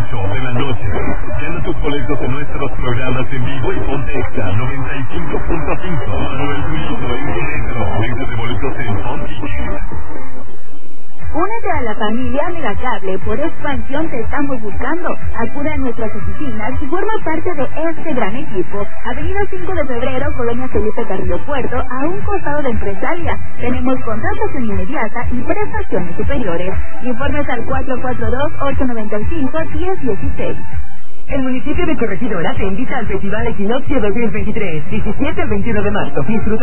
8 de la noche. Gana tus boletos en nuestros programas en vivo y ponte Exa 95.5. Manuel Tuito en directo. Venta de boletos en Home Ticket. Únete a la familia Megacable. Por expansión te estamos buscando. Acude a nuestras oficinas y forma parte de este gran equipo. Avenida 5 de Febrero, Colonia Felipe Carrillo Puerto, a un costado de Empresaria. Tenemos contratación inmediata y prestaciones superiores. Informes al 442-895-1016. El municipio de Corregidora te invita al Festival Equinoccio 2023, 17 al 21 de marzo. Disfruta